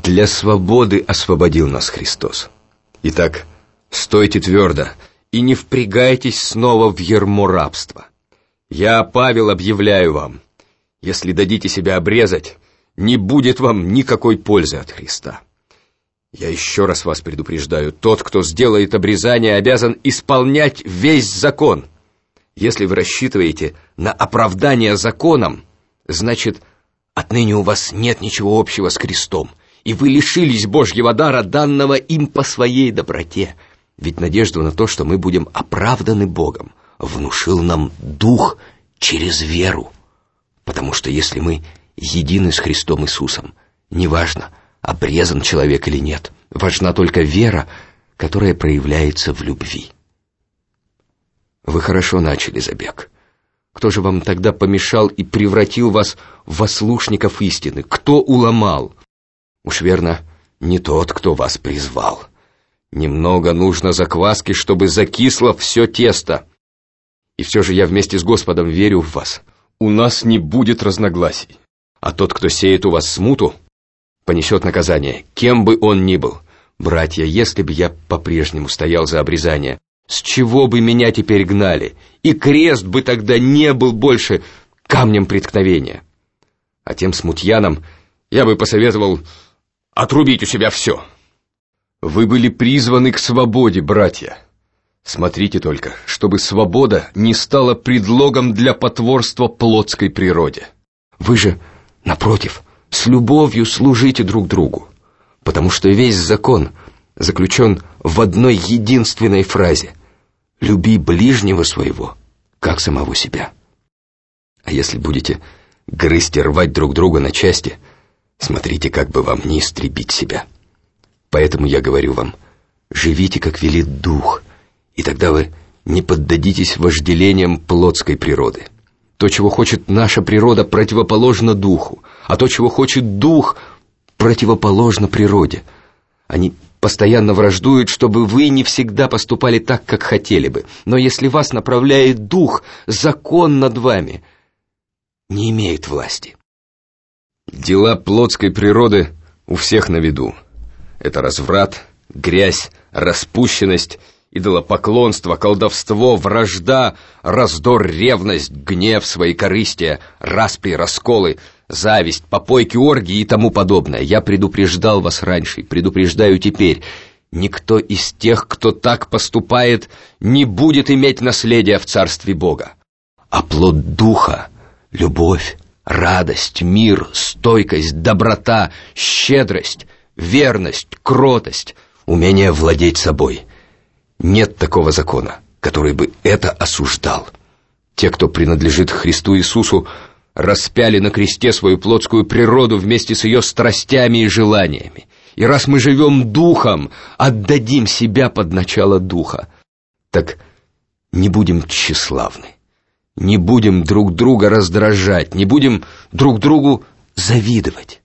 Для свободы освободил нас Христос. Итак, стойте твердо и не впрягайтесь снова в ярмо рабства. Я, Павел, объявляю вам, если дадите себя обрезать, не будет вам никакой пользы от Христа. Я еще раз вас предупреждаю, тот, кто сделает обрезание, обязан исполнять весь закон. Если вы рассчитываете на оправдание законом, значит, отныне у вас нет ничего общего с крестом, и вы лишились Божьего дара, данного им по своей доброте. Ведь надежду на то, что мы будем оправданы Богом, внушил нам Дух через веру. Потому что если мы едины с Христом Иисусом, неважно, обрезан человек или нет, важна только вера, которая проявляется в любви. Вы хорошо начали забег. Кто же вам тогда помешал и превратил вас в ослушников истины? Кто уломал? Уж верно, не тот, кто вас призвал. Немного нужно закваски, чтобы закисло все тесто. И все же я вместе с Господом верю в вас. У нас не будет разногласий. А тот, кто сеет у вас смуту, понесет наказание, кем бы он ни был. Братья, если бы я по-прежнему стоял за обрезание, с чего бы меня теперь гнали? И крест бы тогда не был больше камнем преткновения. А тем смутьянам я бы посоветовал отрубить у себя все. Вы были призваны к свободе, братья. Смотрите только, чтобы свобода не стала предлогом для потворства плотской природе. Вы же, напротив, с любовью служите друг другу, потому что весь закон заключен в одной единственной фразе: «Люби ближнего своего, как самого себя». А если будете грызть и рвать друг друга на части, смотрите, как бы вам не истребить себя. Поэтому я говорю вам, живите, как велит Дух, и тогда вы не поддадитесь вожделениям плотской природы. То, чего хочет наша природа, противоположно Духу, а то, чего хочет Дух, противоположно природе. Они постоянно враждуют, чтобы вы не всегда поступали так, как хотели бы. Но если вас направляет Дух, закон над вами не имеет власти. Дела плотской природы у всех на виду. Это разврат, грязь, распущенность, идолопоклонство, колдовство, вражда, раздор, ревность, гнев, своекорыстие, распри, расколы, зависть, попойки, оргии и тому подобное. Я предупреждал вас раньше и предупреждаю теперь. Никто из тех, кто так поступает, не будет иметь наследия в Царстве Бога. А плод Духа — любовь, радость, мир, стойкость, доброта, щедрость, верность, кротость, умение владеть собой. Нет такого закона, который бы это осуждал. Те, кто принадлежит Христу Иисусу, распяли на кресте свою плотскую природу вместе с ее страстями и желаниями. И раз мы живем Духом, отдадим себя под начало Духа. Так не будем тщеславны, не будем друг друга раздражать, не будем друг другу завидовать.